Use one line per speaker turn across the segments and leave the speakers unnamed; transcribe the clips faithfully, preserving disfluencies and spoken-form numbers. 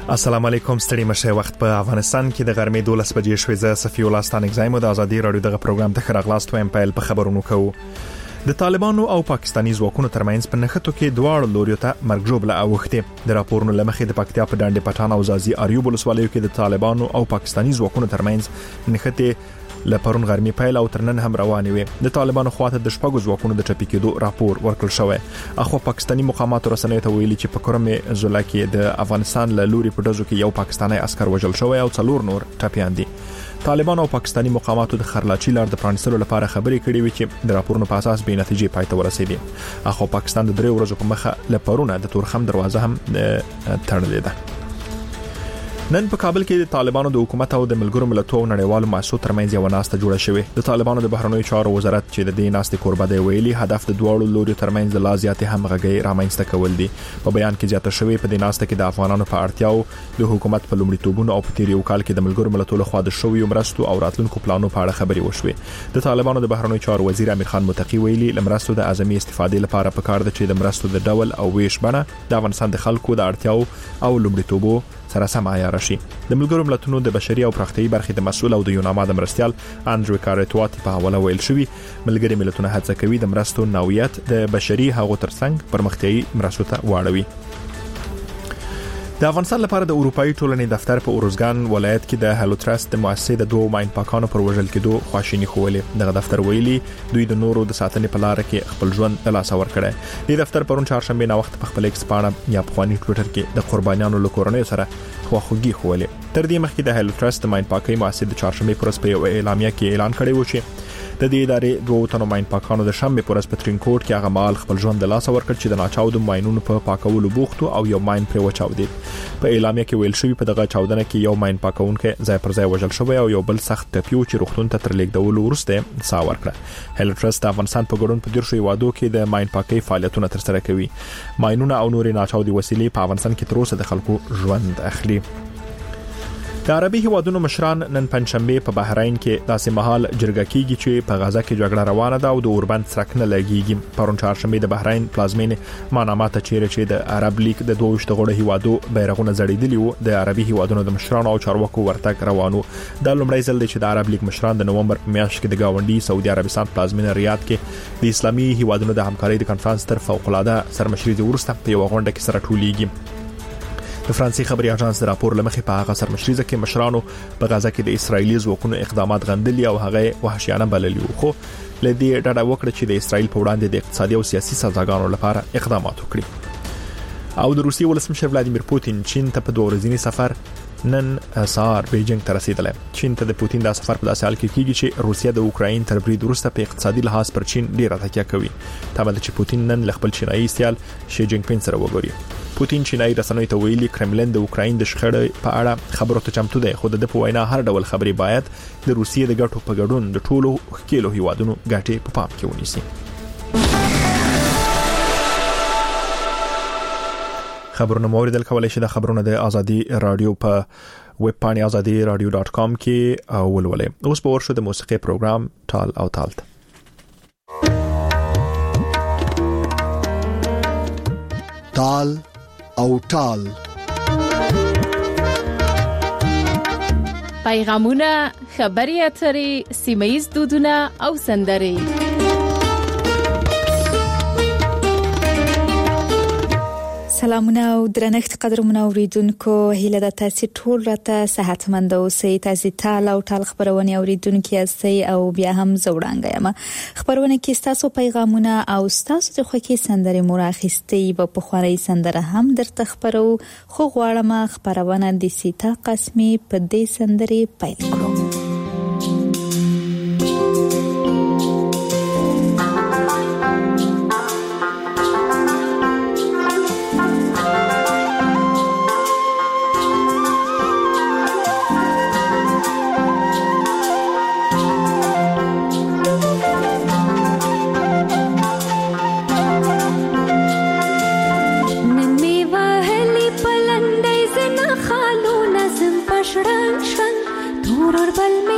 السلام علیکم، ستړي مشه. وخت په افغانستان کې د غرمې دولس بجې شوې. زه صفي الله ستانک زایم د ازادي رادیو دغه پروګرام ته خراغلاست وایم. پیل په خبرونو کوو. د طالبانو او پاکستاني ځواکونو ترمنځ په نښتو کې دواړو لوريو ته مرګ ژوبله اوښتې. د راپورونو لمخې د پکتیا په ډنډ پټان او زازي اریوب ولسوالیو کې د طالبانو او پاکستاني ځواکونو ترمنځ نښتې لپرون غرمې پیل او ترنن هم روانې وي. د طالبانو خواته د شپږو ځواکونو د ټپي کېدو راپور ورکړل شوی. اخو پاکستاني مقاماتو رسنیو ته ویلي چې په کرمه زولا کې د افغانستان له لوري په دزو کې یو پاکستاني عسكر وژل شوی او څلور نور ټپيان دي. طالبان او پاکستاني مقاماتو د خرلاچي لار د پرانستلو لپاره خبرې کړې وي چې د راپورونو په اساس به نتیجې پای ته ورسېدي. اخو پاکستان د درې ورځې په مخه لپرونه د تورخم دروازه هم تړلې ده. نن په کابل کې د طالبانو د حکومت او د ملګرو ملتونو نړیوالو مؤسسو ترمنځ یو ناسته جوړه شوې. د طالبانو د بهرنیو چارو وزارت چې د دې ناستې کوربه دی ویلي هدف د دوړو لوري ترمنځ د لازیاتي همغږي رامنځته کول دي. په بیان کې زیاته شوې په دې ناسته کې د افغانانو په اړتیاو د حکومت په لومړیتوبونو او په تیر یو کال کې د ملګرو ملتونو خوا د شویو مرستو او راتلونکو پلانونو په اړه خبرې وشوې. د طالبانو د بهرنیو چارو وزیر امیر خان متقی ویلي لمرستو د اعظمي استفادې لپاره پکار ده چې د مرستو د ډول او ویش بڼه د افغانستان د خلکو د اړتیاو او لومړیتوبو سره سم عیار شي. د ملګرو ملتونو د بشري او پراختیايي برخې د مسؤل او د یوناما د مرستيال اندرو کارټواتي په حواله ویل شوی ملګري ملتونه هڅه کوي د مرستو نوعیت د بشري حقوقو ترڅنګ پرمختیايي مرستو ته واړوي. د افغانستان لپاره د اروپאי ټولنې دفتر په اورزګان ولایت کې د هالو ترست د مؤسسې د دوه ماین پاکانو پر وژل کېدو خواشینی خوولې. دغه دفتر ویلي دوی د نورو د ساتنې په لار کې خپل ژوند د لاس اور کړی. د دفتر پرون چهارشنبه نا وخت په خپل ایکس پاڼه یا په خواني ټوئیټر کې د قربانیانو له کورنۍ سره خواخوږي خوولې. تر دې مخکې د هالو ترست د ماین پاکي مؤسسې د چهارشنبه پر ورځ په یو اعلامیه کې اعلان کړی و چې د دې ادارې دوه تنو ماین پاکانو د شنبه پر ورځ په ترینکوټ کې هغه مال خپل ژوند د لاس اور کړ چې د ناچاو د ماینونو په پاکولو بوختو او یو ماین پر وچاودي. په اعلامیه کې ویل شوی په دغه چاودنه کې یو ماین پاکونکو ځای پر ځای وژل شوی او یو بل سخت ټپیو چې روغتون ته تر لیږدولو وروسته سا ورکړه. هالو ترست د افغانستان په ګډون په ډیر شوی وادو کې د ماین پاکي فعالیتونه تر سره کوي. ماینونه او نورې ناچاودي وسیلې په افغانستان کې تر اوسه د خلکو ژوند اخلي. د عربي هیوادونو مشران نن پنځشنبه په بحرین کې داسې مهال جرګه کیږي چې په غزا کې جګړه روانه ده او د اوربند سرک نه لګیږي. پرون چهارشنبه د بحرین پلازمینه ماناما ته چیرې چې د عرب لیگ د دوه شتغړو هیوادو بیرغونه زړیدلی وو د عربي هیوادونو د مشرانو او چارواکو ورتګ روانو. د لومړی ځل چې د عرب لیگ مشران د نومبر په میاشت کې د گاونډي سعودي عربستان پلازمینه ریاض کې د اسلامي هیوادونو د همکارۍ د کنفرانس تر فوق العاده سرمشري ورسته په یو غونډه کې سره ټولیږي. د فرانسې خبري اژانس د راپور لمخې په هغه سرمشريزه کې مشرانو په غزا کې د اسرایلی ځواکونو اقدامات غندلي او هغه وحشیانه بللي وو. خو لدی ډاډه وکړه چې د اسرایل په وړاندې د اقتصادي او سیاسي سزاګانو لپاره اقدامات وکړي. او د روسیې ولسمشر ولادیمیر پوتین چین ته په دوه ورځنی سفر نن سهار بیجینګ ته رسیدلی. چین ته د پوتین د سفر په داسې حال کې کیږي چې روسیا د اوکراین تر برید وروسته په اقتصادي لحاظ پر چین ډیره تکیه کوي. تابع چې پوتین نن خپل چینایي سیال شي جینګ پین سره وګوري. پوتین چینایي رسنیو ته ویلي کرملین د اوکراین د شخړې په اړه خبرو ته چمتو دی، خو د په وینا هر ډول خبري باید د روسیې د ګټو په ګډون د ټولو ښکېلو هیوادونو ګټې په پام کې ونیسي. خبرونه موریدل کولای شي د خبرونه د ازادي رادیو په ویب پاڼه ازادي رادیو ډاټ کام کې ولولئ. اوس په ورشو د موسیقي پروګرام ټال او تالت.
ټال او ټال
پیغامونه، خبري اترې، سیمایي دودونه او سندرې.
سلامونه او درنښت قدرمنو اوریدونکو، هیله ده تاسو ټول راته صحتمند اوسئ. تاسو ټال او ټال خبرونه اوریدونکو یاستئ او بیا هم زوړانګه یم. خبرونه کې تاسو پیغامونه او تاسو د خوښي سندرې مراخستي په پخوانی سندره هم درته خبرو، خو غواړم خبرونه د سیتا قسمي په دې سندرې پیل کړو.
Bal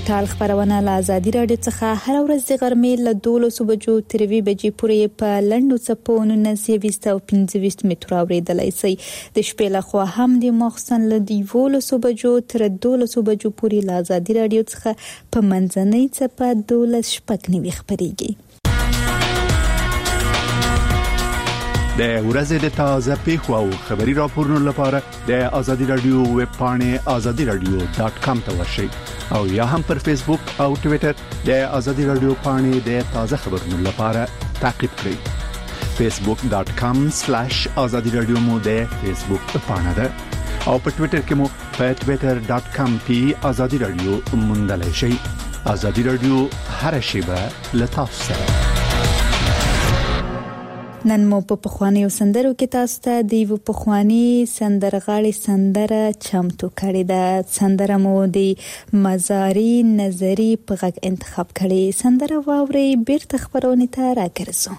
ټال خبرونه له ازادي رادیو څخه هر ورځ د غرمې له دولسو بجو تر یوې بجې پورې په لنډو څپو نولس او پنځه متره اورېدلای شئ. د شپې لخوا هم د ماخستن له دولسو بجو تر دولسو بجو پورې له ازادي رادیو څخه په منځنۍ څپه دولس شپږ نوي خبرېږي.
د ورځې د تازه پیښو او خبري راپورونو لپاره د ازادي رادیو ویب پاڼې آزادی رادیو ډاټ کام ته ورشئ او یا هم پر فیسبوک او ټوئیټر د ازادي رادیو پاڼې د تازه خبرونو لپاره تعقیب کړئ. فیسبوک ډاټ کام سلیش آزادی رادیو مو د فیسبوک پاڼه ده او په ټوئیټر کې مو په ټوئیټر ډاټ کام پی آزادی رادیو موندلای شئ. آزادی رادیو هر شیبه له تاسو سره.
نن مو په پخوانیو سندرو کې تاسو ته د یو پخوانی سندرغاړي سندره چمتو کړې ده. سندره مو د مزاري نظری په غږ انتخاب کړې. سندره واوري بیرته خبرونه ته راګرځو.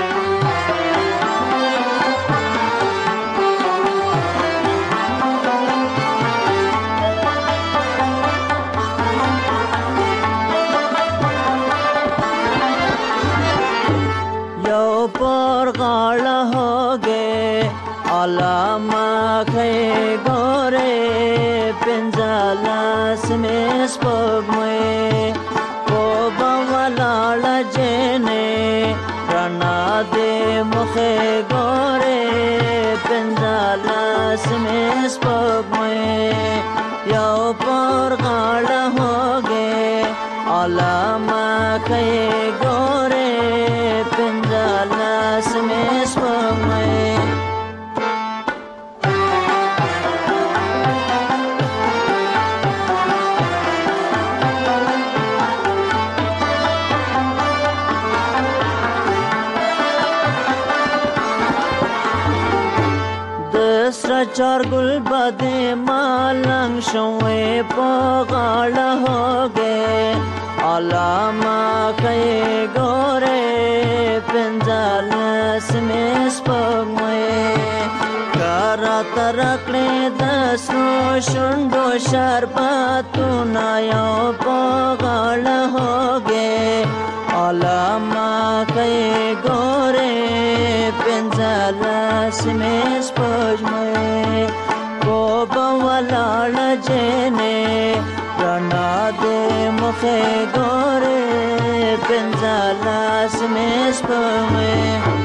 पर गाला हो गे आलामा खे गोरे पिंजालास में स्पगमे को बवलाला जेने रना दे मुखे गोरे पिंजालास में स्पगमे यो पर गाला हो गे आलामा खे गोरे पिंजालास में स्पगमे दसरा चार गुल बदे मालंग शोए पगाड़ा हो गए आलामा खे गोरे पिंजालास में स्पगमे करा तरकड़े दसरो शुंडो शरबतु नायो पगाड़ा हो गए आलामा खे गोरे पिंजालास में स्पगमे को बवलाल जेने रना दे मुखे गोरे पिंजालास में स्पगमे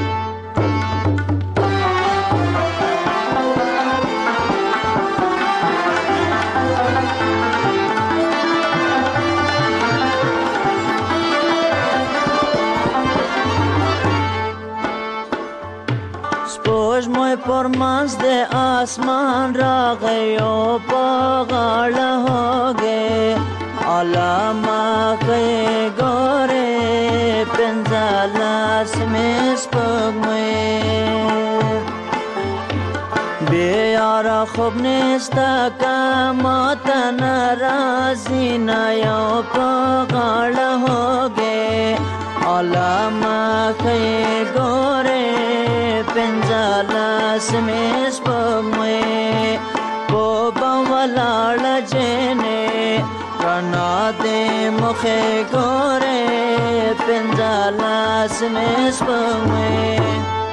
स्पोज मोय पर मांस दे आसमान रा गयो पगाड़ हो गे आलामा खे गोरे पिंजालास में स्पगमे बेयारा खूब नेस्ता का माता नाराजी नायो पगाड़ हो गे आलामा खे गोरे पिंजालास में स्पगमे को बवलाल जेने रना दे मुखे गोरे पिंजालास में स्पगमे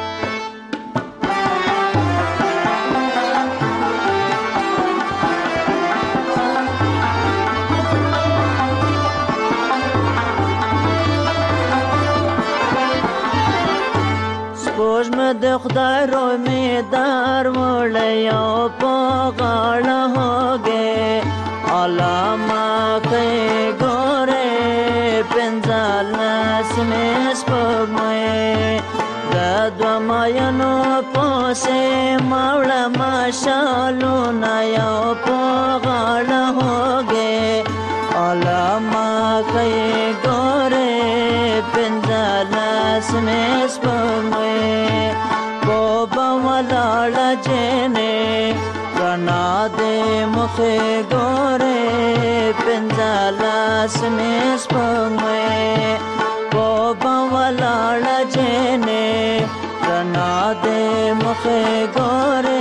स्पोज में दे खुदाई रो में दार मोड़यो पगाड़ हो गे आलामा खे गोरे पिंजालास में स्पगमे दद्वा मायनो पोसे मावड़ा माशालू नायो पगाड़ हो गे आलामा खे गोरे पिंजालास में स्पगमे को बवलाल जेने रना दे मुखे गोरे पिंजालास में स्पगमे को बवलाल जेने रना दे मुखे गोरे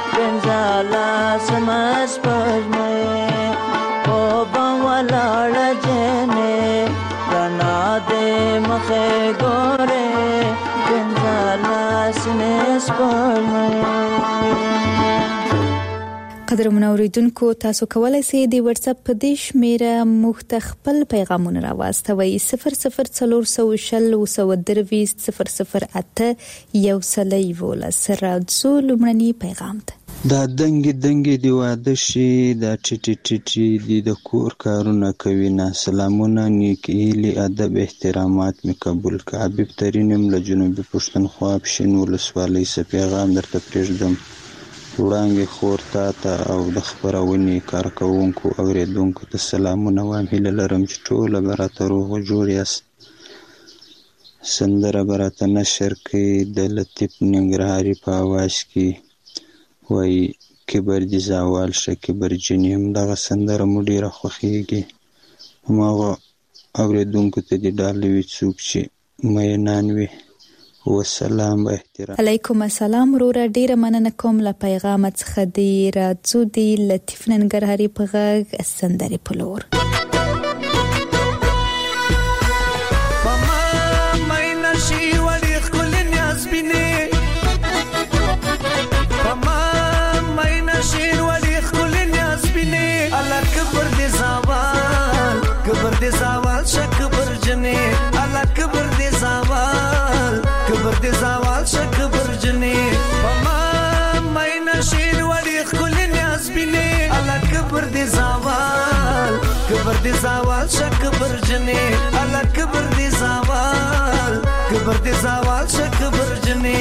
पिंजालास में स्पगमे को बवलाल
قدرمن اوریدونکو تاسو کولای شئ د واتس اپ په دیش میره مختخپل پیغامونه راوستوي صفر صفر څلور سو شل او سو درويست صفر صفر اته یو سلای ولا سره څولمنی پیغام ته
دا دنګ دنګ دی واده شي دا ټټ ټټ دی د کور کارونه کوي نه سلامونه نیکی ادب احترامات می قبول کا حبیب ترینم له جنوبي پښتونخوا پښین ولسوالۍ څخه پیغام درته پرېږدم وړاندې خور تا ته او د خبرونې کارکوونکو اوریدونکو ته سلامونه وایم هیله لرم چې ټوله به راته روغ او جوړ یاست سندره به راته نشر کړي د لطیف ننګرهاري په اواز کې وایي کبر دې زوال شه کبر جنې همدغه سندره مو ډېره خوښېږي هماغه اوریدونکو ته دې ډالۍ وي څوک چې مینان وي والسلام و احترام.
علیکم السلام رورا ډیره مننه کوم له پیغام څخه دی راځو دی لطیف ننګرهاري په غږ سندري پلور
ماما ماینه شي وړي خپل نیاز بینه ماما ماینه شي وړي خپل نیاز بینه الله کبر دې زوال کبر دې زوال شک برجنه الله کبر دې زوال کبر دې زوال شک برجنه ماما ماینه شین وړي خپل نیاز بینه الله کبر دې زوال کبر دې زوال شک برجنه الله کبر دې زوال کبر دې زوال شک برجنه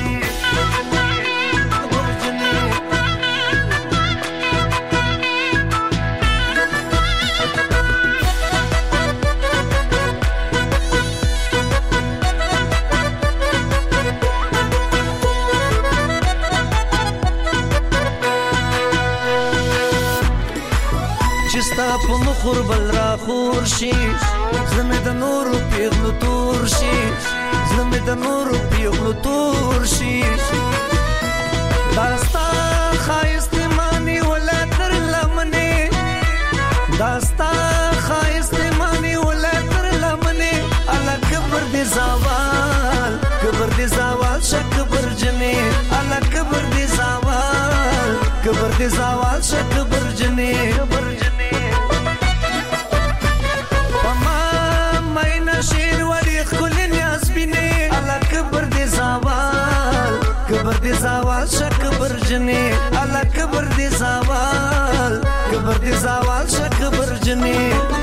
په مخور بل را خور شي زمه د نور پیغلو تور شي زمه د نور پیغلو تور شي داستا خایست مانی ولا تر لمنه داستا خایست مانی ولا تر لمنه الله کبر دې زوال کبر دې زوال شک برجنه الله کبر دې زوال کبر دې زوال شک برجنه شیر وړي خپل نیاز بینه الله کبر دې زوال کبر دې زوال شک برجنه الله کبر دې زوال کبر دې زوال شک برجنه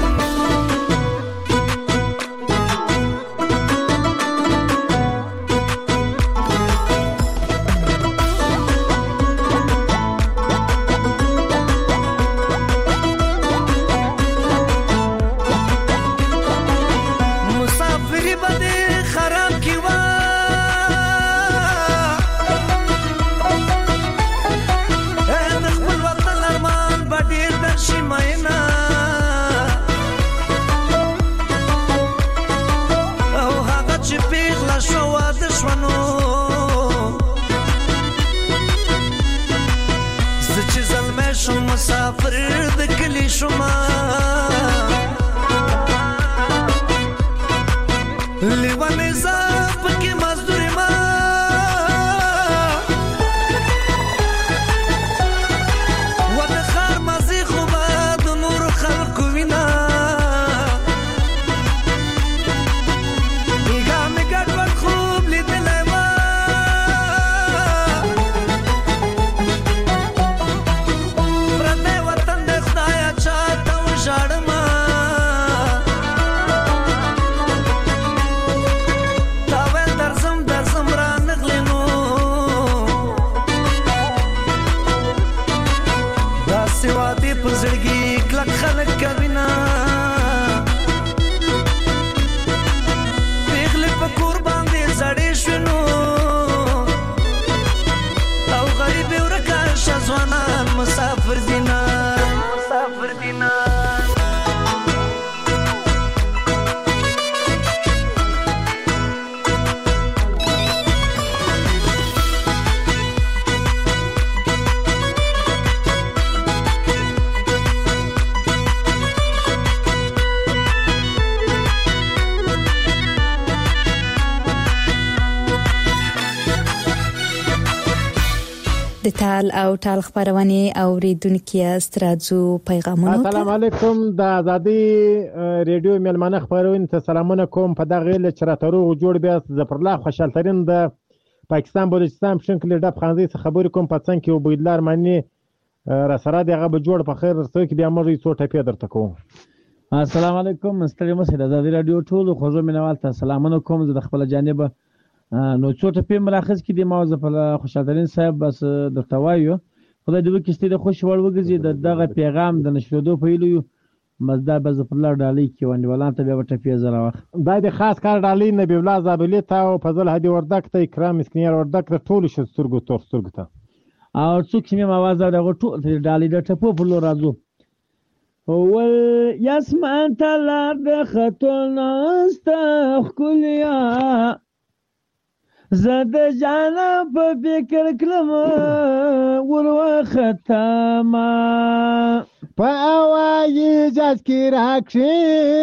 مسافر د کلی شما لیوانه زاپ کې مزدوري ما ود خار مزي خو د نور خلق وینا میګه میګه ور خوب لیدل ما
تال او تال خبرونه اوریدونکو استرازو پیغامونه.
السلام علیکم د ازادي ریډیو ملمنه خبرونه ته سلامونه کوم. په دغه ل چرته روغ جوړ بیا زفرلا خوشحال ترين د پاکستان بلوچستان شنکل ډب خانزي خبرې کوم په څنګه کې وبیدلار معنی را سره دغه به جوړ په خیر سره کې بیا موږ یې څو ټپې درته کوم.
السلام علیکم ستړي مشه د ازادي رادیو ټول خوږو مینوال ته سلامونه کوم. زه د خپل جانب نو څو ټپې مراخص کې د موضوع په خوشحال ترين صاحب بس درته وایو خدای دې وکړي د خوش وړ وګرځي د دغه پیغام د نشریدو په ایلو مزدا به زفرلا ډالۍ کې ونی ولان ته به ټپې زره وخت
دا د خاص کار ډالۍ نبی الله زابلی ته او فضل هدي وردک ته اکرام مسکینر وردک ته ټول شو سترګو تور سترګو ته
او څوک چې مې आवाज دغه ټول ډالۍ د ټپو په لور راځو. ول یاسمان تلار د خطون استخلیا زد جانا په فکر کلم ور وختما
په اوای جاز کی راکشي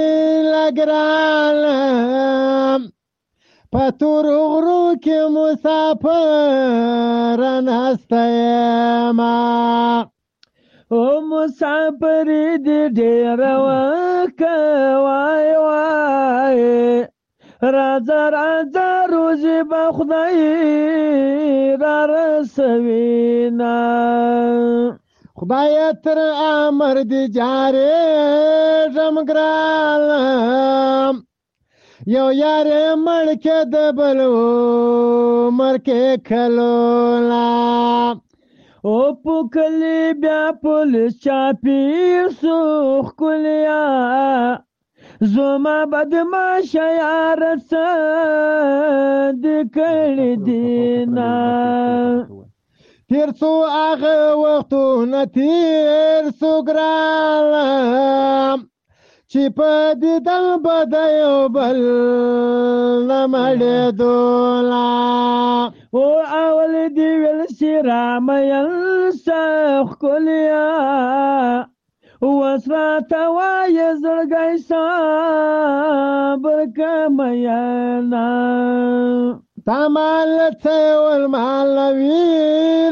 لګرالم په تور غرو کې مسافر نستما
او مسافر دې ډېر وکوي وای راځه راځه روزي به خدای را رسوینا
خدای تر امر دې جارې جمګرالم یو یارې مړ کې د بلو مر کې کلولا
او پوکلی بیا پولیس چاپی سوخ کلیا زما بدما شیارت دکړی دینا
تیر سو هغه وختونه تیر سو ګرالم چې په دې دم بدایو بل نمړې دولا
او اول دی ویل شرام यल سخ کلیا وسرات وای زړګی صبر کمیانا
تمال څول مال ویر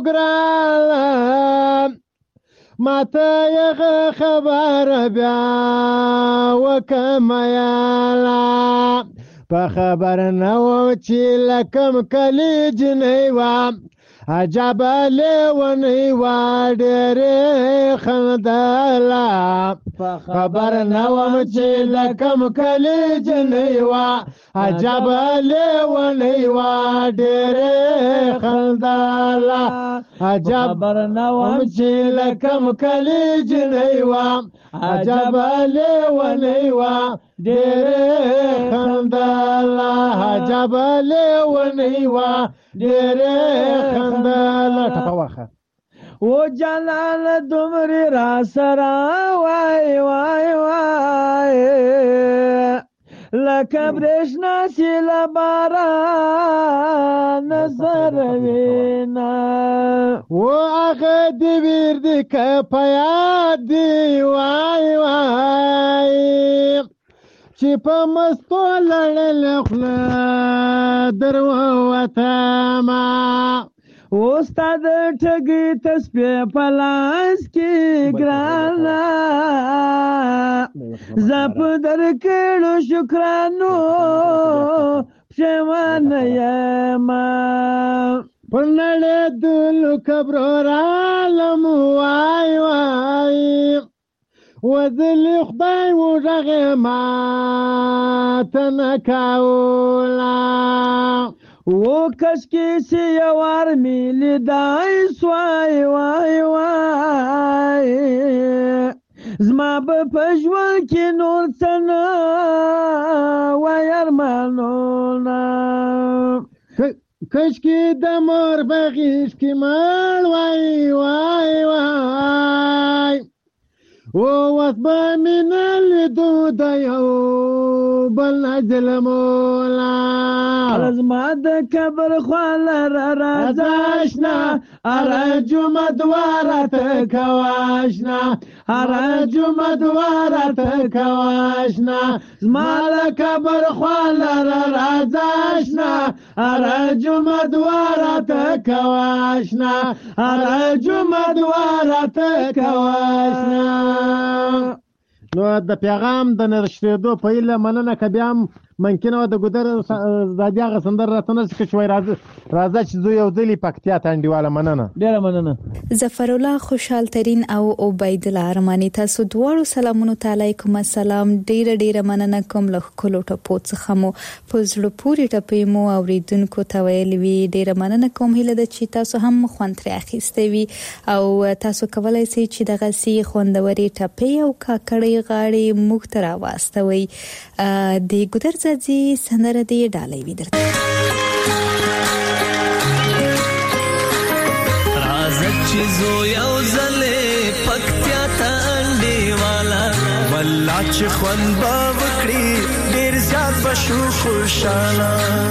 سګرالم ماته یغه خبر بیا وکمیالا په خبر نو چې لکم کلی جنیوا عجب لیونی واډره خندلا خبر نوم چې لکم کلی جنیوا عجب لیونی واډره خندلا عجب
خبر نوم
چې لکم کلی جنیوا عجب لیونی واډره خندلا عجب لیونی واډره خندلا ټپواخه
او جلال دمری را سرا وای وای وای لکه برشنا سیل باران نظر وینا
او هغه دی ویر دی که پیاد دی وای وای چې په مستو لړل خوله دروته ما
استاد ټګي تسبیح پلاس کې ګرانا زپ در کړو شکرانو پښمان یما
پنړې دل کبر عالم وای وای وذل خدای وژغه ما تنکاولا
او کس کې سیوار میل دای سوای وای وای زما په پښول کې نور څنګه وای ارمانونه
کش کې د مور بغیش کې مړ وای وای وای او واسبه منل دو د یو بل ظلمولا
زما د کبر خواله رازاشنا ارجو مدوارت کواشنا هر جمعه دواره ته کواشنا زما کبر خواله رازاشنا هر جمعه دواره ته کواشنا هر جمعه دواره ته کواشنا.
نو د پیغام د نرشتېدو په ایله مننه که بیا هم ممکنه وه د ګودر زادي هغه سندره راته نه شي که چې وایي راځه چې زه یو ځلې پکتیا ته انډیواله مننه
ډېره مننه.
ظفرالله خوشحال ترین او عبیدالله ارماني تاسو دواړو سلامونو ته علیکم السلام. ډېره ډېره مننه کوم له ښکلو ټپو څخه مو په زړه پورې ټپې مو اورېدونکو ته ویلې وي. ډېره مننه کوم هیله ده چې تاسو هم خوند ترې اخیستی وي او تاسو کولی سئ چې دغسې خوندورې ټپې او کاکړۍ غاړې موږ ته راواستوئ. د ګودر زادي سندره دې ډالۍ وي درته.
راځه چې زو یو ځلې پکتیا ته انډیواله والله چې خوند به وکړي ډېر زیات به شو خوشحاله.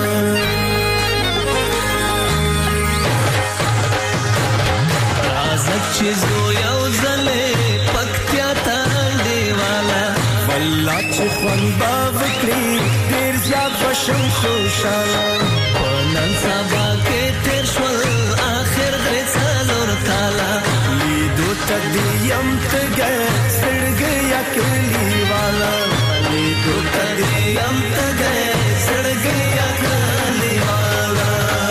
راځه چې زو یو ځلې پکتیا ته انډیواله والله چې خوند به وکړي ډېر زیات به شم خوشحاله. په نن سبا کې تېر شول آخر درې څلور کاله لیدو ته دې یم تږی زړګی یا کلیواله لیدو ته دې یم تږی زړګی یا کلیواله.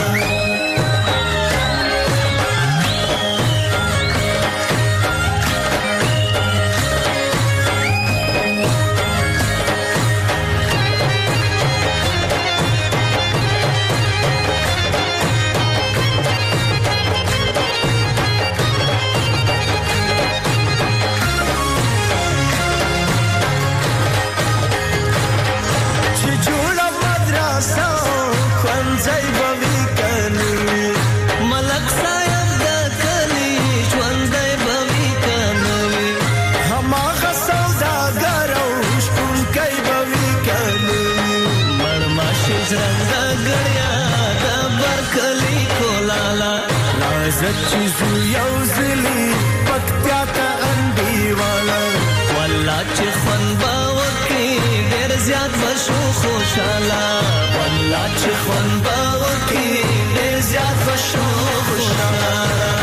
چې زو یو ځلې پکتیا ته انډیواله والله چې خوند به وکړي ډېر زیات به شو خوشحاله والله چې خوند به وکړي ډېر زیات به شو خوشحاله.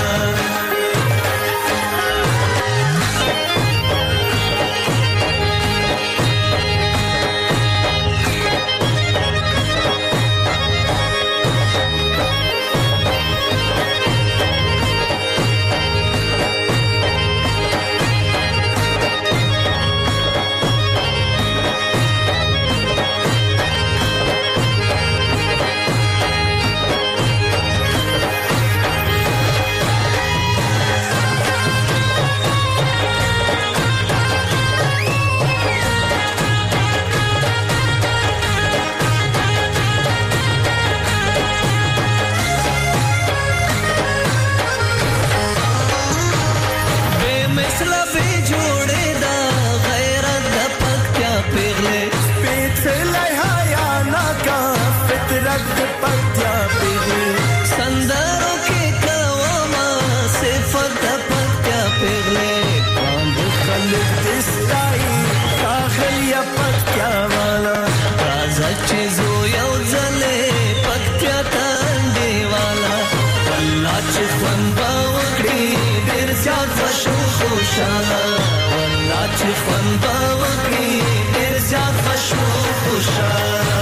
والله چې خوند به وکړي ډېر زیات به شو خوشحاله.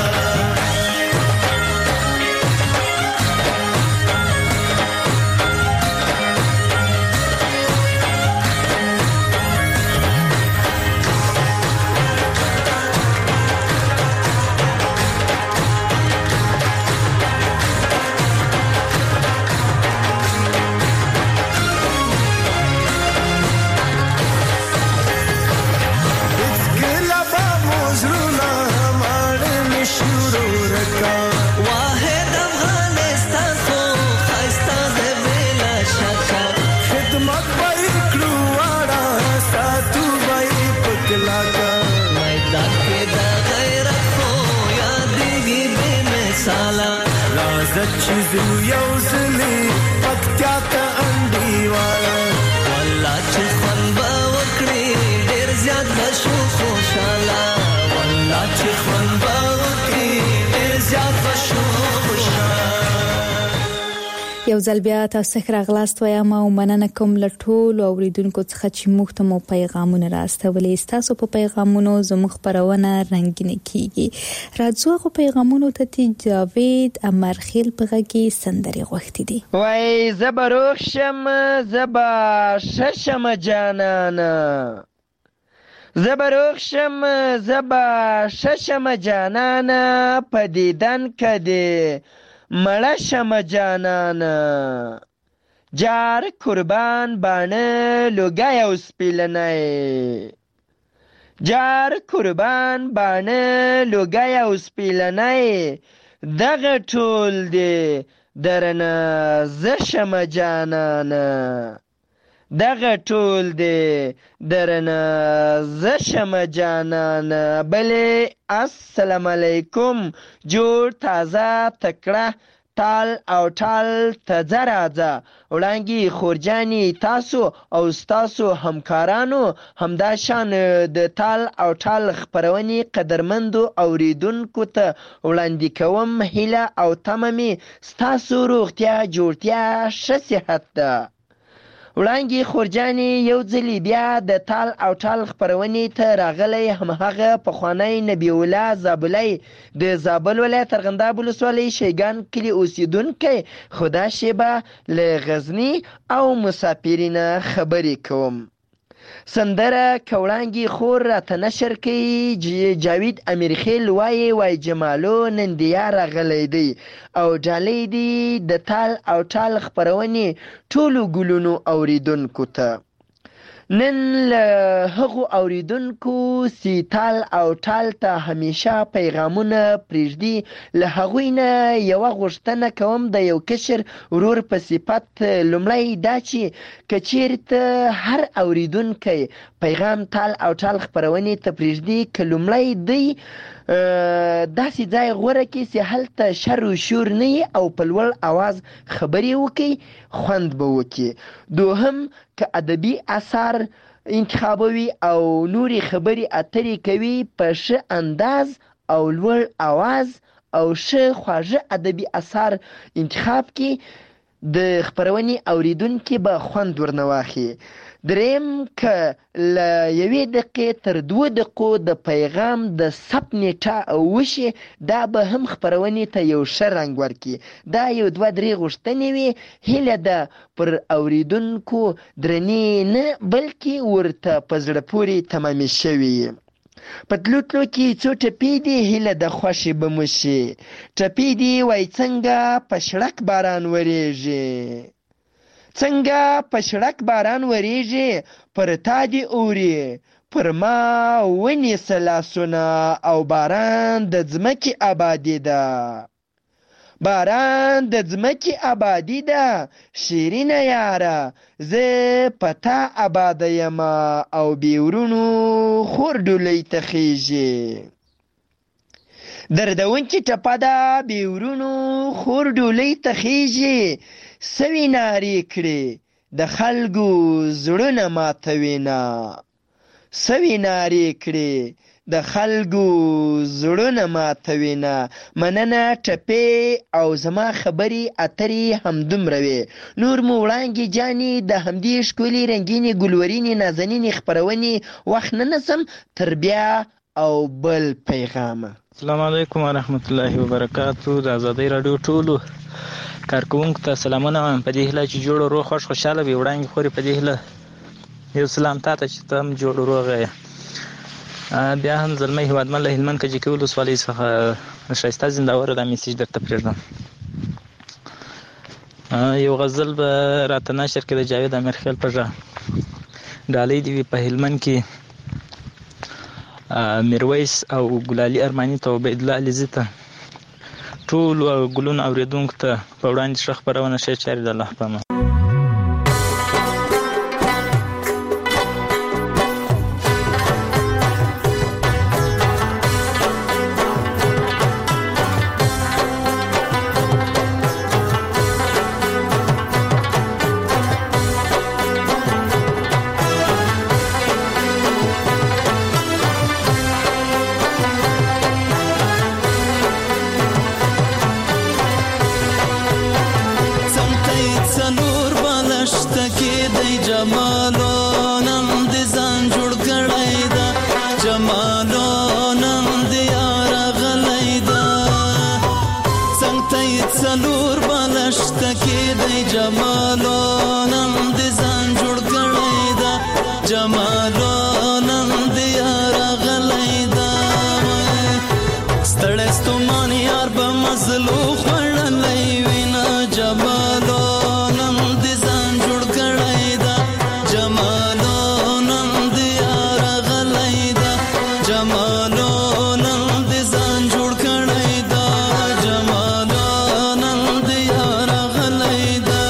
چې زو یو ځلې پکتیا ته انډیواله والله چې خوند به وکړي زیات بشو خوشاله والله چې خوند به وکړي ډېر زیات بشو خوشاله.
یو ځل بیا تاسو ښه راغلاست وایم او مننه کوم له ټولو اوریدونکو څخه چې موږ ته مو پیغامونه راستولې. تاسو په پیغامونو زموږ خبرونه رنګینه کیږي. راځو غو پیغامونو ته جاوید امرخیل په غږی سندري غوښتي دي.
وای زبروخ شم زبا ششم جانانا زبروخ شم زبا ششم جانانا پدیدن کده مړه شم جانانا جار قربان بانه لوګای او سپیلنای جار قربان بانه لوګای او سپیلنای دغه ټول دی درنه زشم جانانا دغه ټول دی درنه زشم جانانا. بله السلام علیکم جوړ تازه تکړه تال او ټال تازه راځه وړانګي خورجاني تاسو او ستاسو همکارانو همدا شان د تال او ټال خبرونې قدرمندو اوریدونکو ته وړاندې کوم. هیله او تمه مې ستاسو روغتیا جوړتیا ښه صحت ده. وړانګي خورجاني یو ځلې بیا د تال او ټال خبرونې ته راغلی همهغه پخوانی نبی الله زابلی د زابل ولایت ارغنداب ولسوالۍ شیګان کلي اوسیدونکی خدا شیبه له غزني او مسافرینه خبرې کوم. سندره کوړانګي خور راته نشر کوي. جاوید امیرخیل وایي وای جمالو نندیا راغلی دی او ډالۍ دی د تال او ټال خبرونې ټولو ګلونو اوریدونکو ته. نن له هغو اوریدونکو سی تال او ټال ته همیشه پیغامونه پرېږدي له هغوی نه یوه غوښتنه کوم د یو کشر ورور په صفت. لومړی دا چې که چېرته هر اوریدونکی پیغام تال او ټال خپرونې ته پرېږدي که لومړی دی داسې ځای غوره کړي چې هلته شر و شور نه او په لوړ اواز خبرې وکړي خوند به وکړي. دوهم که ادبي اثار انتخابوي او نورې خبرې اترې کوي په ښه انداز او لوړ اواز او ښه خواږه ادبي اثار انتخاب کړي د خبرونې اوریدونکي به خوند ورنه واخلي. دریم که له یوې دقیقې تر دوه دقیقو د پیغام د ثبت نیټه وشي دا به هم خپرونې ته یو ښه رنګ ورکړي. دا یو دوه درې غوښتنې وي. هیله ده پر اوریدونکو درنې نه بلکې ورته په زړه پورې تمامې شوي. په تلو تلو کې څو ټپې دي هیله د خوښې به مو شي. ټپې دي وای څنګه په شړک باران وریږي څنګه په شړک باران وریږي پر تا دي اوري پر ما ونیسه لاسونه او باران د ځمکې آبادي ده باران د ځمکې آبادي ده شیرینه یاره زه په تا آباده یم او بې ورونو خور ډولۍ ته خیږي دردونکې ټپه ده بې ورونو خور ډولۍ ته خیږي سوي نارې کړې د خلکو زړونه ماتوینه سوي نارې کړې د خلکو زړونه ماتوینه. مننه ټپې او زما خبرې اترې همدومره وې. نور مو وړانګې جانې د همدې ښکلې رنګینې ګلورینې نازنینې خپرونې وخت نه نسم تر بیا او بل پیغامه.
السلام علیکم ورحمت الله وبرکاتو. د آزادۍ راډیو ټولو کارکوونکو ته سلامونه وایم په دې هیله چې جوړ روغ خوش خوشحاله وي. وړانګې خورې په دې هیله یو سلام تا ته چې ته هم جوړ روغ یې. بیا هم زلمی هیوادمل له هلمند کجکي ولسوالۍ څخه ښایسته زنداوره دا میسیج درته پرېږدم. یو غزل به راته نشر کړي د جاوید امیرخیل په غږ. ډالۍ دې وي په هلمند کې میرویس او ګلالي ارماني ته عبیدالله علیزي ته ټولو ګلونو اورېدونکو ته په وړاندې ښه خپرونه ښې چارې د الله په امان.
کې دی جمالو نن دې ځان جوړ کړی دا جمالو نن دې راغلی دا ستړی ستومان یار به مزلو خوړلی وینا جمالو نن دې ځان جوړ کړی دا جمالو نن دې راغلی دا جمالو نن دې ځان جوړ کړی دا جمالو نن دې راغلی دا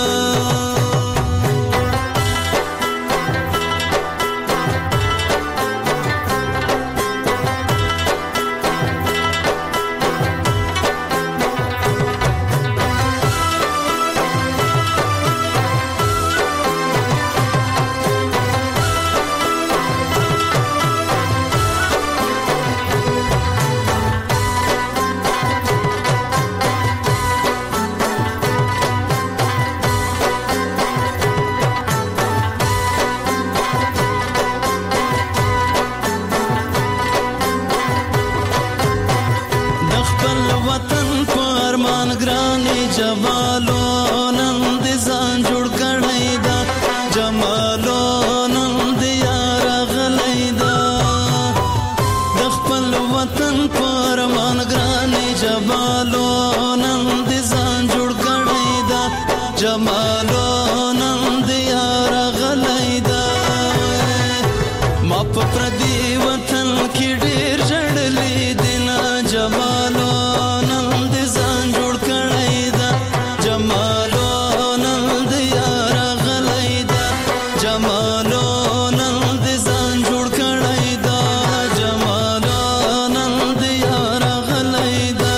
جمالو نن دې ځان جوړ کړی دا جمالو نن دې راغلی دا د خپل وطن په ارمان ګرانې جمالو نن دې ځان جوړ کړی دا جمالو نن دې راغلی دا ما په پردي وطن کې ډېر ژړلې دي نه جمالو نن دې ځان جوړ کړی دا جمالو نن دې راغلی دا جمالو نن دې ځان جوړ کړی دا جمالو نن دې راغلی دا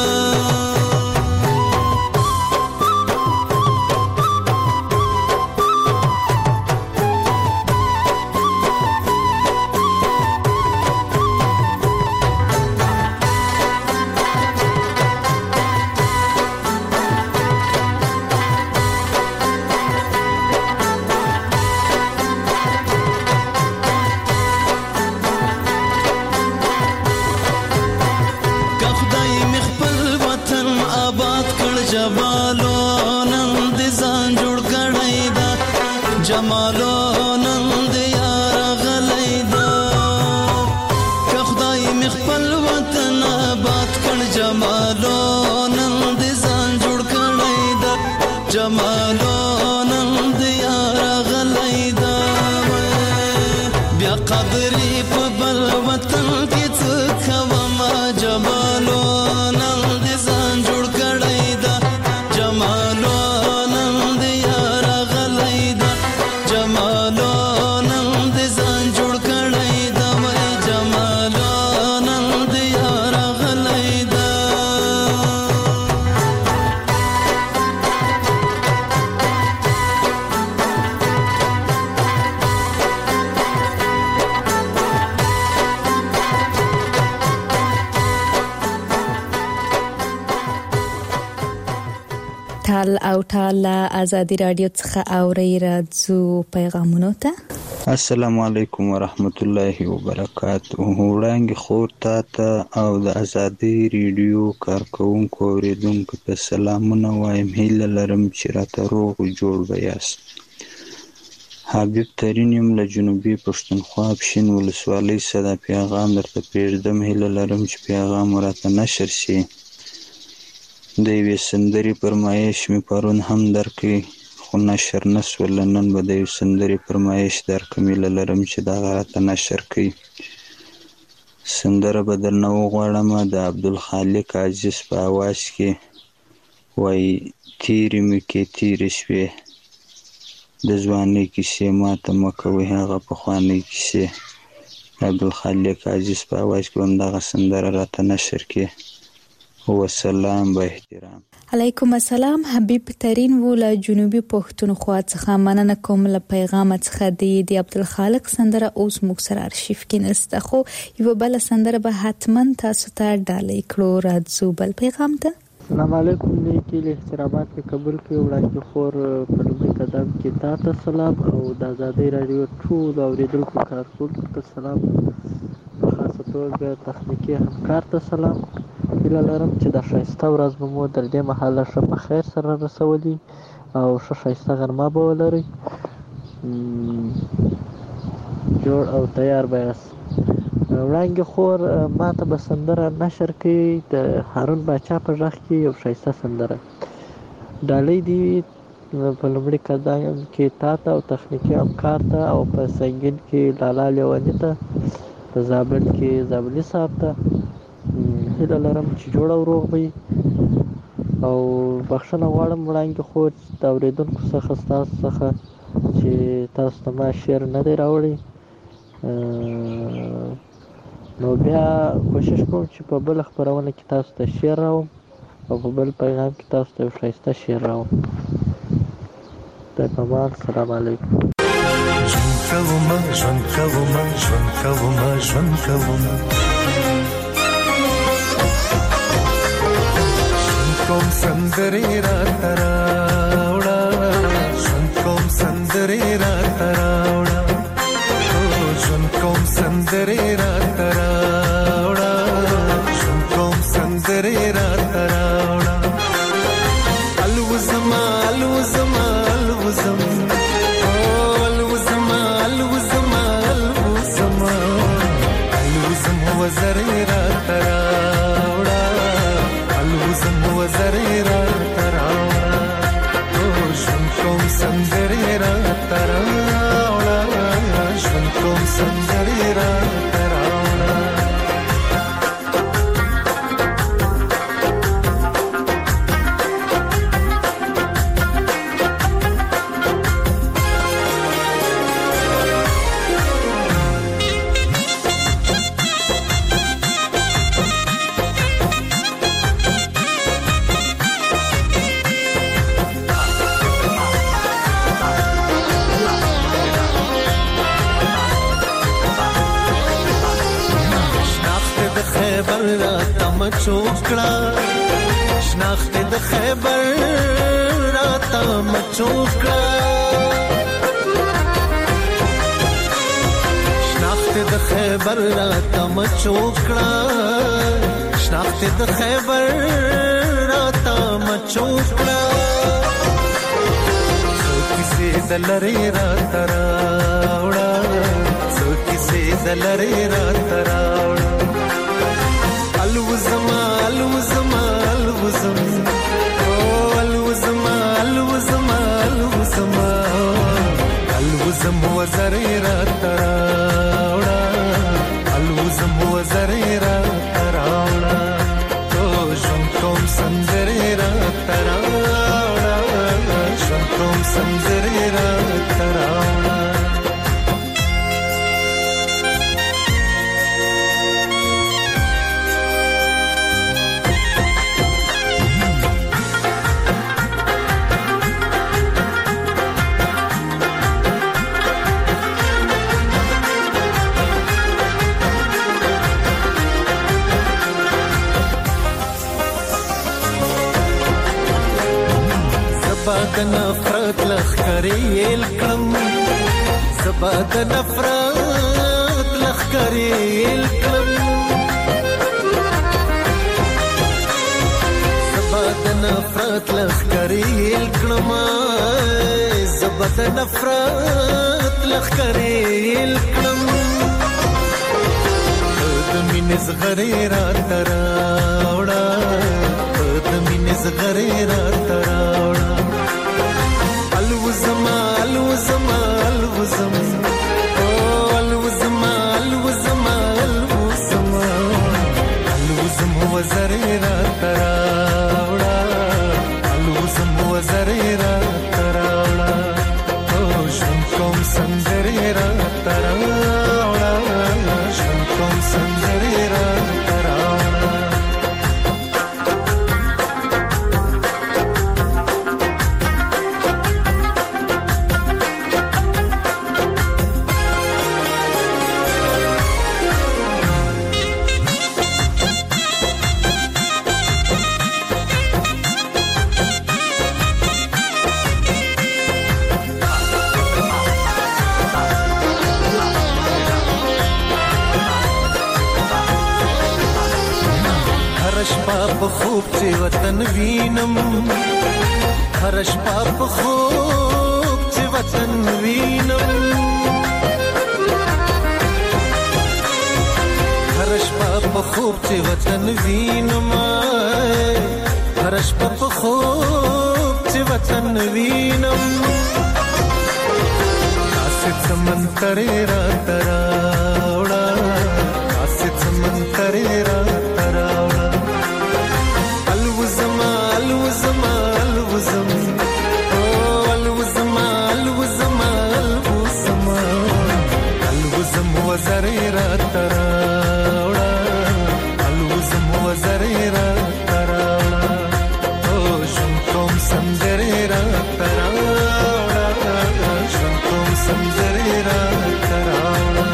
جمالو نن دې ځان جوړ کړی دا جمالو نن دې راغلی دا که خدای مې خپل وطن آباد کړ جمالو نن دې ځان جوړ کړی دا جمالو نن دې راغلی دا بیا قدرې په بل وطن کې څه کوم جمالو نن دې ځان جوړ کړی دا جمالو نن دې راغلی دا جمالو نن دې ځان جوړ کړی دا وای جمالو نن دې راغلی دا
ټال او ټال ازادي رادیو څخه اوري راځو پیغامونو ته
السلام علیکم ورحمت الله وبرکاته وړاندې خور ته او د ازادي رادیو کارکونکو اوریدونکو ته سلامونه وایم هیله لرم چې راته روغ جوړ بیاست حبیب ترین یم له جنوبي پښتونخوا پښین ولسوالۍ صدا پیغام درته پرېږدم هیله لرم چې پیغام راته نشر شي د یوې سندرې فرمایش مې پرون هم درکړی خو نشر نه شوله نن به د یوې سندرې فرمایش درکړم هیله لرم چې دغه راته نشر کړي سندره به درنه وغواړم د عبدالخالق عزیز په اواز کې وایي تیرې مې کې تیرې شوې د ځوانۍ کیسې ماته مه کوئ هغه پخوانۍ کیسې عبدالخالق عزیز په اواز کې همدغه سندره راته نشر کړي وسلام با احترام
علیکم السلام حبیب ترین و له جنوبي پښتونخوا څخه مننه کوم له پیغام څخه دی د عبدالخالق سندره اوس موږ سره ارشیف کې نسته خو یو بل سندره به حتما تاسو ته ډالۍ کړو راځو بل پیغام ته
السلام علیکم نیکی له احترامات په قبول کې وړاندې خور په لومړي قدم کې تاسو سلام او د آزادۍ رادیو ټول اوریدونکو کارکونکو ته سلام په خاصه توګه تخنیکی همکار ته سلام هیله لرم چې دا ښایسته ورځ به مو تر دې مهاله ښه په خیر سره رسولي او ښه ښایسته غرمه به ولرئ. جوړ او تیار به یاست. وړانګې خور ما ته به سندره نشر کوي د هارون باچا په غږ کې یو ښایسته سندره. ډالۍ دې په لومړي قدم کې تا ته او تخنیکي همکار ته او په سنګین کې لالا لیوني ته، په زابل کې زابلي صاحب ته هیله لرم چې جوړ او روغ وي. او بخښنه غواړم وړانګې خور د اورېدونکو څخه ستاسو څخه چې تاسو ته ما شعر نه دی راوړی. نو بیا کوشش کوم چې په بله خپرونه کې تاسو ته شعر راوړم او په بل پیغام کې تاسو ته یو ښایسته شعر راوړم. خدای په امان. السلام علیکم.
ژوند کومه ژوند کومه ژوند کومه ژوند کومه ژوند کوم سندرې راته راوړه، ژوند کوم سندرې راته راوړه، ژوند کوم سندرې راته راوړه، ژوند کوم سندرې راته راوړه. الوزما الوزما الوزم الوزما الوزما الوزما الوزم وزرې راته راوړه، الوزم وزرې راته راوړه، ژوند کوم سندرې راته راوړه، ژوند کوم سندرې راته راوړه. چوکړه شناخت د خیبر راته مچوکړه، شناخت د خیبر راته مچوکړه، شناخت د خیبر راته مچوکړه. څو کیسې د لرې راته راوړه، څو کیسې د لرې راته راوړه. الوزما الوزما الوزم الوزما الوزما الوزما الوزم وزرې راته راوړه، الوزم وزرې راته راوړه، ژوند کوم سندرې راته راوړه، ژوند کوم سندرې راته راوړه. زبا د نفرت لخکرې الکم، زبا د نفرت لخکرې الکم، زبا د نفرت لخکرې الکم، زبا د نفرت لخکرې الکم. د مینې زغرې راته راوړه، د مینې زغرې راته راوړه. الوزما الوزما الوزم الوزما الوزما الوزما الوزم وزرې راته راوړه، الوزم وزرې راته راوړه، ژوند کوم سندرې راته راوړه، ژوند کوم سندرې راته راوړه. شپه په خوب چې وطن وینم هر شپه په خوب چې وطن وینم هر شپه په خوب چې وطن وینم هر شپه په خوب چې وطن وینم آسیت سمندرې را تراوړه آسیت سمندرې را تراوړه الوزما الوزما الوزم او الوزما الوزما الوزما الوزم وزرې را تراوړه الوزم وزرې را تراوړه او شم کوم سندرې را تراوړه شم کوم سندرې را تراوړه.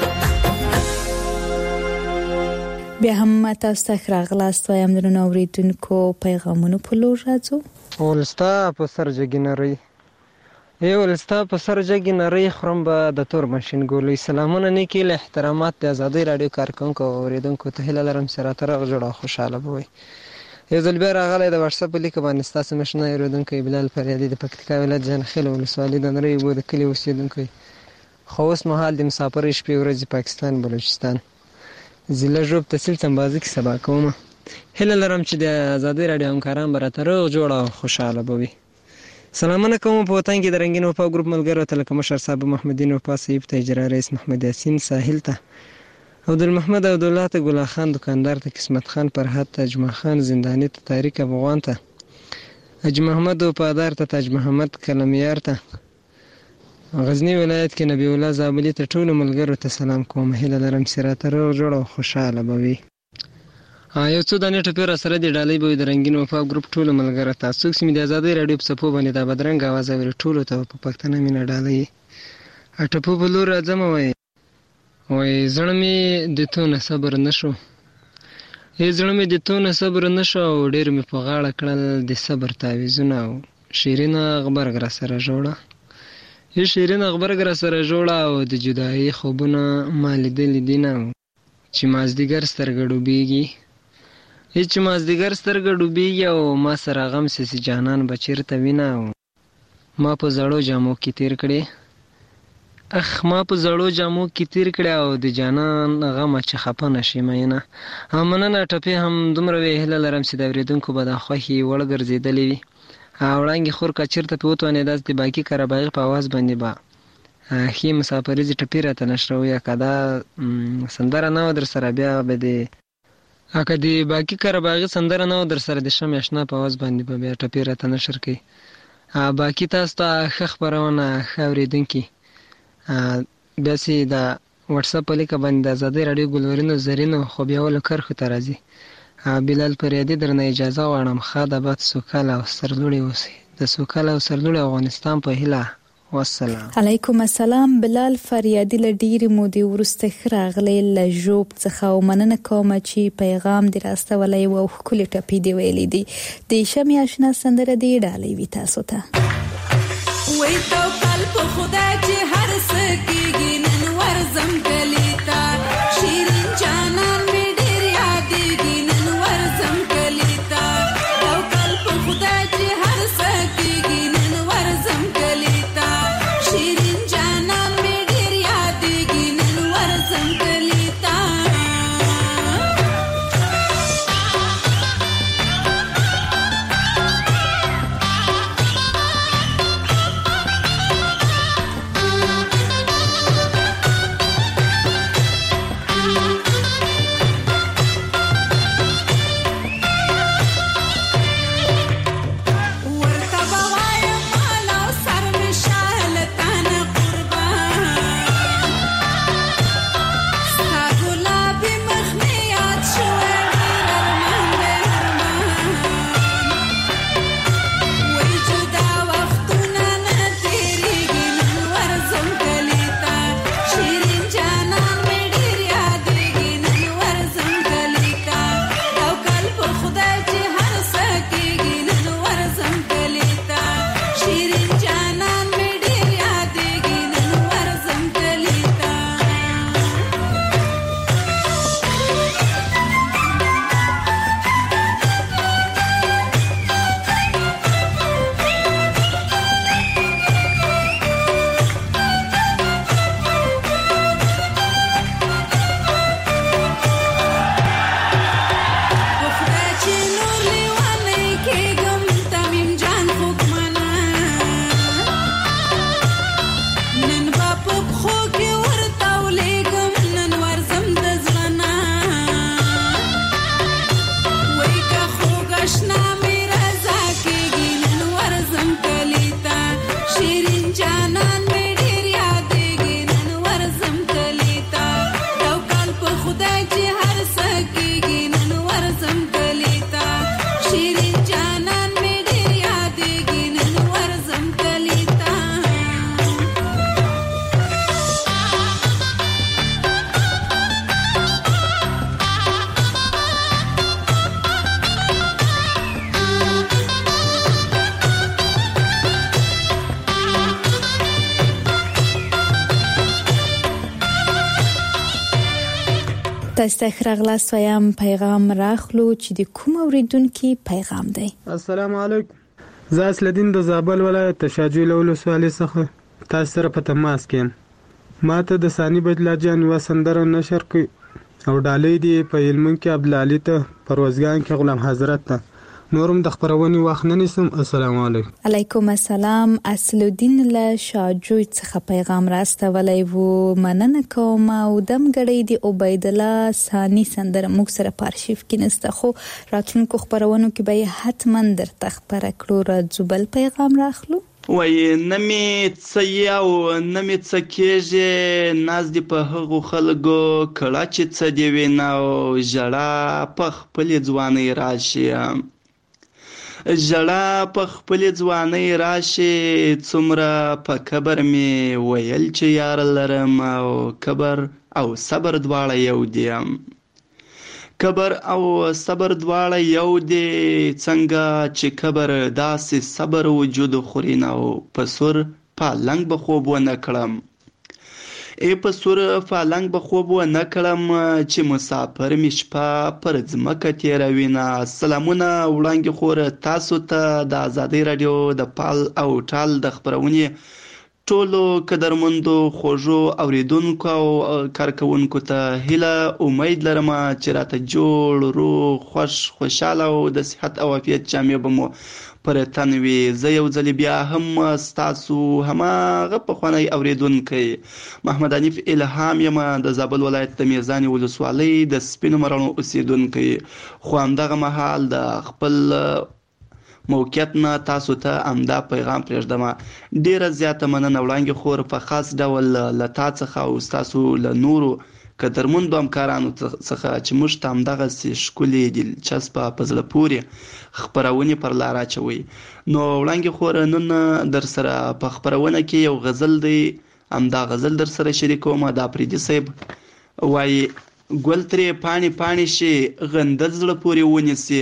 بیا هم تاسو ته راغلاست وایم درنو اوریدونکو پیغامونو په لور راځو.
ولستا په سر جګینری ای ولستا په سر جګینری خرم به د تور ماشين ګولې سلامونه نیکی له احترامات د آزادۍ رادیو کارکونکو اوریدونکو ته هیله لرم سره تر غوړه خوشاله بوي. یو ځل بیا راغلی د واتس اپ لیک باندې تاسو مشنه اوریدونکو بلال فریادي د پکتیکا ولایت جانخیل ولسوالۍ د نری وو د کلی اوسیدونکو خو اوس مهال د مسافر شپې ورځې پاکستان بلوچستان ضلع جوب تحصیل سمبازي کې سبا کوم. هله لرم چې د آزادۍ رادیو همکاران براتر جوړه خوشاله بوي. سلامونه کوم په وطن کې د رنگین وفا ګروپ ملګرو ته لکه مشر صاحب محمدین وفا صاحب ته اجرا رئیس محمد یاسین ساحل ته عبد المحمد عبد الله ته ګل خان دکاندار ته قسمت خان فرحت ته اجمع خان زندانی ته طارق افغان ته اج محمد وفادار ته تاج محمد کلمیار ته غزنی ولایت کې نبی الله زابلی ته ټول ملګرو ته سلام کوم. هله لرم سره تر جوړه خوشاله بوي. یو څو دانې ټپه را سره دی ډالۍ به د رنگین وفا ګروپ ټول ملګرو ته څوک سیمه د آزادۍ رادیو په صفو باندې د بدرنګ आवाज ور ټول ته په پښتنه مینه ډالۍ اټپو بلور اعظم وای وای زړمې د تو نه صبر نشو ای زړمې د تو نه صبر نشو ډېر مې په غاړه کړل د صبر تعویذونه شیرین غبرګ را سره جوړه ای شیرین غبرګ را سره جوړه او د جدای خوبونه مال دل دینه چې مازدیګر سترګړو بیږي هیڅ مازدیګر سترګړو بیږي او ما سره غم سي جانان بچیرته وینا ما په زړو جامو کې تیر کړي اخ ما په زړو جامو کې تیر کړي او د جانان غم چې خپه نشي مینه امنه ټپه هم دومره ویله لرم چې د اوریدونکو به د خوخي وړ ګرځیدلې وي اورانګي خور کچرته پوتونه داس د باقی کرباغ په आवाज باندې با هي مسافرې ټپه راته نشرو یا کدا سندره نو در سره بیا به د اګه دی باقی کرباغ سندره نو در سره د شم آشنا په आवाज باندې به بیا ټپه راته نشر کی باقی تاسو ته خبرونه خوریدونکو بیا سي دا واتس اپ لیک باندې د آزادۍ رادیو ګلورینو زرینو خو بیا ول کرخه ترازی بلال فریادي درنه اجازه غواړم خاله بات سوکاله او سرلوړي اوسئ د سوکاله او سرلوړي افغانستان په هیله والسلام.
علیکم السلام. بلال فریادي ل ډیره مودې ورسته خراغلی ل جوب څخه ومننه کوم چې پیغام دی راستولې او خولي ټپې دی ویلې دي د شمې آشنا سندره دی ډالۍ وی تاسو ته
وای توکل په خدای چې هر څه کېږي نن ورزم کلیتا شیرین جانان می ډیر یادېږي نن ورزم کلیتا توکل په خدای چې هر څه کېږي نن ورزم کلیتا شیرین جانان می ډیر یادېږي نن ورزم کلیتا
تاسو ته خراغلاس وایم پیغام راخلو چې د کوم اوریدونکو پیغام دی.
السلام علیکم، زه اصلدین د زابل ولایت تشاجوی له ولسوالۍ څخه تاسو سره په تماس کې ما ته د ثاني بجلا جان و سندره نشر کوي او ډالۍ دی په علمن کې عبدالعلی ته پروازګان کې غلام حضرت ته نورم د خبرونې وخت نه نیسم. السلام علیکم.
علیکم السلام. اصلدین له شاجوی څخه پیغام راستولی وو، مننه کوم او دم غړی دی عبید الله ثانی سندره موږ سره په ارشیف کې نسته، خو راتلونکو خبرونو کې به حتما درته خبره کړو. راځو پیغام راخلو.
وای نمی څه او نمی څه کېږي ناز دی په هغو خلکو کړه چې څه دی ویناو ژړا په خپل ځواني راشي ژړا په خپل ځواني راشي څومره په کبر می ویل چې یار لرم او کبر او صبر دواړه یو دي کبر او صبر دواړه یو دي څنګه چې کبر داسې صبر وجود خوري نو په سر پالنګ به خوب ونه کړم ای په سور فالنګ به خوب ونه کړم چې مسافر مې شپه پر ځمکه تېروي نه. سلامونه وړاندې خور تاسو ته د ازادۍ راډیو د پال او ټال د خبرونې ټولو قدرمندو خوږو اوریدونکو او کارکوونکو ته هیله امید لرم چې راته جوړ روغ خوش خوشاله او د صحت او عافیت جامې به مو پر تنوي. زه یو ځل بیا هم ستاسو هماغه پخوانی اوریدونکی محمد حنیف الهام یم د زابل ولایت د میزان ولسوالۍ د سپینو مرانو اوسیدونکی، خو همدغه مهال د خپل موقعیت نه تاسو ته امدا پیغام پرېږدم. ډیره زیاته مننه وړاندې خور په خاص ډول له تا څخه او تاسو له نورو قدرمندو همکارانو څخه چې موږ ته همدغسې ښکلې دلچسپه په زړه پورې خپرونې پر لار اچوئ. نو وړاندې خور نن در سره په خپرونه کې یو غزل دی، همدا غزل در سره شریکوم. د افریدي صاحب وایي ګل ترې پاڼې پاڼې شي غندل زړه پورې ونیسي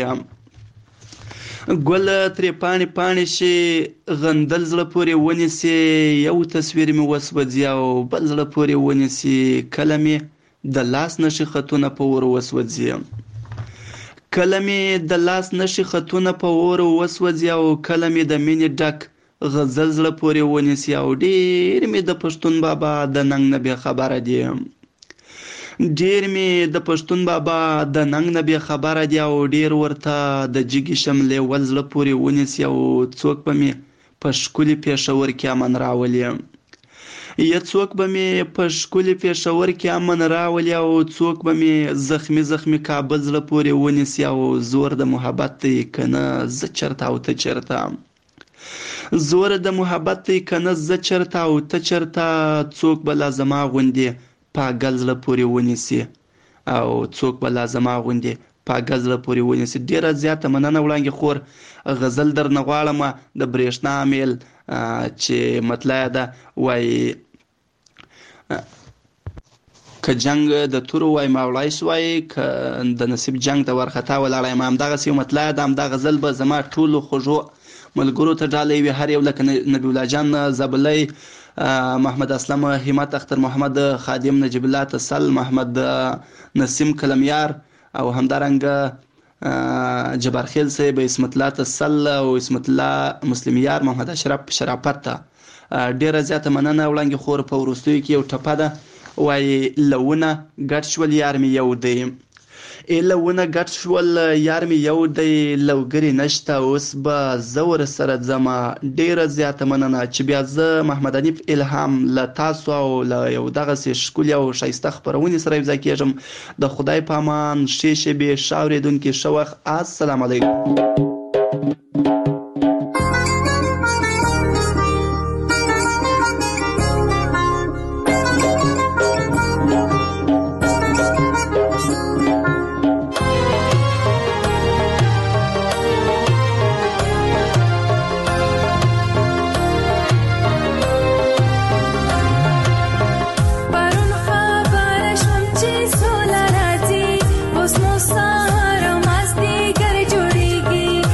ګل ترې پاڼې پاڼې شي غندل زړه پورې ونیسي یو تصویر مې وسوځي او بل زړه پورې ونیسي کله مې د لاس نشي خطونه په اور وسوځي کله مې د لاس نشي خطونه په اور وسوځي او کله مې د مینې ډک غزل زړه پورې ونیسي او ډېر مې د پښتون بابا د ننګ نه بې خبره دي ډیر می د پښتون بابا د ننګ نه بې خبره دی او ډیر ورته د جګې شملې ول زړه پورې ونیسي او څوک به مې په ښکلي پېښور کې امن راولي یا څوک به مې په ښکلي پېښور کې امن راولي او څوک به مې زخمي زخمي کابل زړه پورې ونیسي او زور د محبت دی که نه زه چېرته او ته چېرته زور د محبت دی که نه زه چېرته او ته چېرته څوک به لا زما غوندې پاګل زړه پورې ونیسي او څوک به لا زما غوندې پاګل زړه پورې ونیسي. ډېره زیاته مننه وړاندې خور غزل درنه غواړم د برېښنا میل چې مطلع ده وایي که جنگ د تورو وای ما وړای سوای که د نصیب جنگ ته ورخطا ولاړی ما همدغسې یو مطلع ده. همدا غزل به زما ټولو خوږو ملګرو ته ډالۍ وي، هر یو لکه نبی الله جان زابلی، محمد اسلم همت، اختر محمد خادم، نجیب الله تسل، محمد نسیم کلمیار او همدارنګه جبارخیل صاحب، اسمت الله تسل او اسمت الله مسلمیار، محمد اشرف شرافت ته ډیره زیاته مننه. وړاندې خور په وروستیو کې یو ټپه ده وایي لونه ګډ شول یار مې یو دی ای لونه ګډ شول یار مې یو دی لوګري نشته اوس به زه ورسره ځمه. ډیره زیاته مننه چې بیا زه محمد حنیف الهام له تاسو او له یو دغسې ښکلي او ښایسته خپرونې سره یوځای کېږم. د خدای په امان، ښې شېبې، ښه اورېدونکي، ښه وخت. السلام علیکم.
سولا راځي اوس مو سهار مازدیګر جوړیږي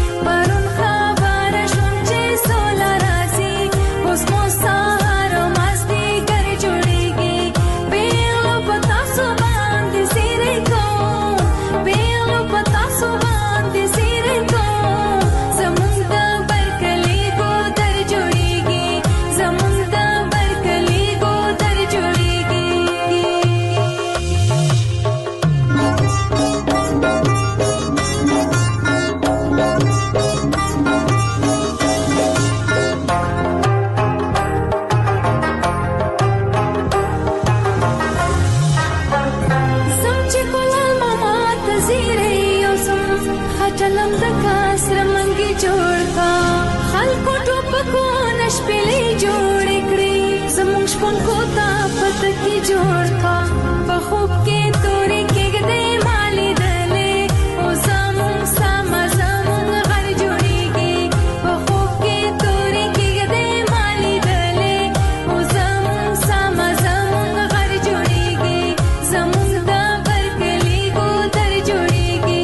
هټلم د کاسر منګي جوړ کا خلکو ټوپکو نشپلې جوړ کړې زموږ شپون کو تا پته کې جوړ کا په خوب کې تورې کېږدې مالې دلې او زموږ سم زموږ غر جوړېږي په خوب کې تورې کېږدې مالې دلې او زموږ سم زموږ غر جوړېږي زموږ د برکلي ګودر جوړېږي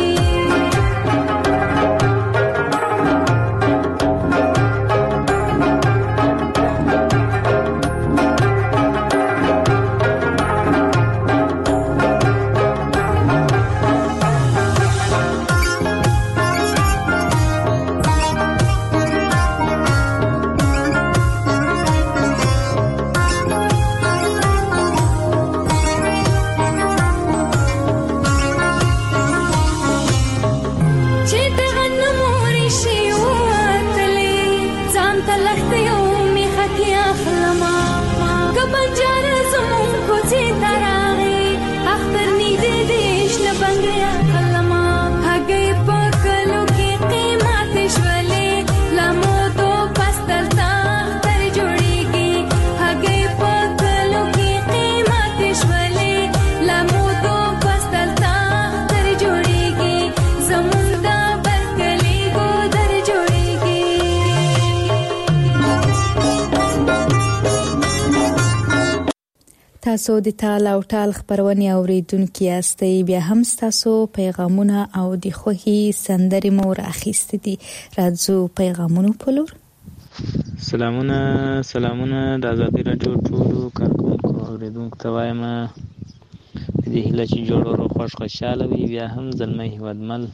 تاسو د تال او ټال خبرونه اوریدونکو یاستئ بیا هم تاسو پیغامونه او د خوخي سندري مو راخیستې دي راځو پیغامونو په لور
سلامونه سلامونه د آزادي رادیو ټولو کارکونکو اوریدونکو ته وایم د هیله چې جوړو خوش خوشاله وي بیا هم زلمي هیوادمل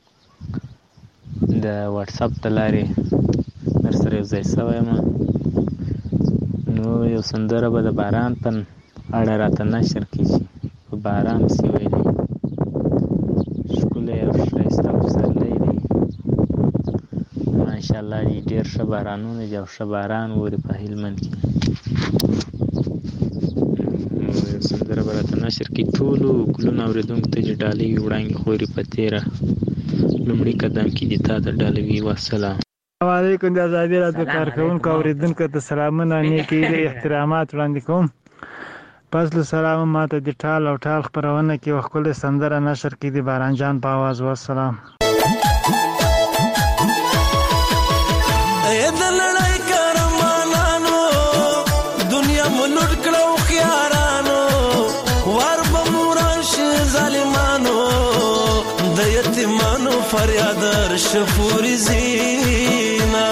د واتس اپ د لارې در سره یو ځای سویم نو یو سندره به د باران پن اړه راته نشر کیږي په باران سی ویلي ښکلی او ښایسته پسرلی دی ماشاءالله دی ډېر ښه بارانونه دي او ښه باران اوري په هلمند کې نو یو سندره به راته نشر کړي ټولو ګلونو اورېدونکو ته چې ډالۍ وي وړانګې خوري په تېره لومړي قدم کې دي تا ته ډالۍ وي والسلام
السلام علیکم د آزادي رادیو کارکونکو اورېدونکو ته سلامونه نیکې هیلې احترامات وړاندې کوم پس له سلام ماته د ټال او ټال خبرونه کې وخت سندره نشر کې د باران جان په आवाज والسلام
اې د لړای کرمانانو دنیا ملوټ کړو خيارانو ور بمورش ظالمانو د یتیمانو فریاد شفوري زینا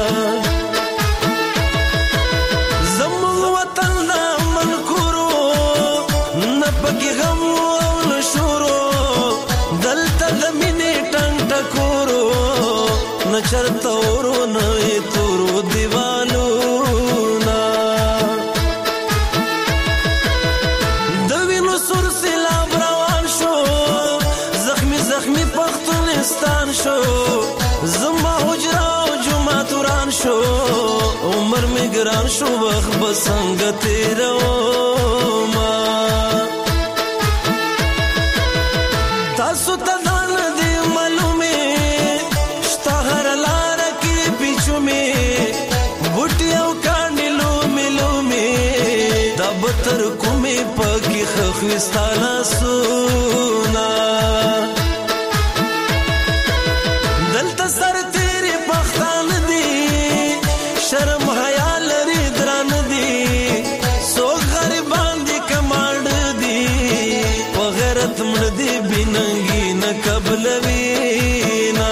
پکی غم او نشورو دلته د مینې ټنګ ټکورو نه چرته ورو نه تورو دیوالو نا د وینو سور سیلاب روان شو زخمی زخمی پختونستان شو زما حجره او جمعه توران شو عمر می ګران شو وخت بسنګ تیرو ما تاسو ته ځان دې معلومه شته هر لار کې پیچومه بوټي او کاڼي لومې لومې دا بتر کومې پکې خخوستانه سونا دلته سر تیرې پختان دي شرم حیا لري دران دي سو غریبان دي کماند دي په غیرت مړ دي بننګي نه قبلوینا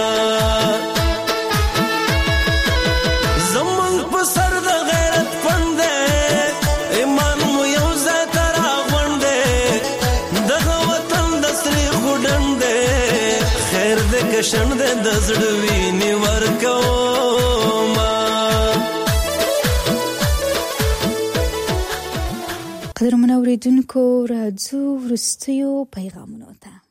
زمون په سر د غیرت پند ایمان مو یو ځای تر غوند دغه وطن د سری خډند خیر دې کشن دې د زړوي نی ورکو
قدرمن اوریدونکو راځو ورستیو پیغامونو ته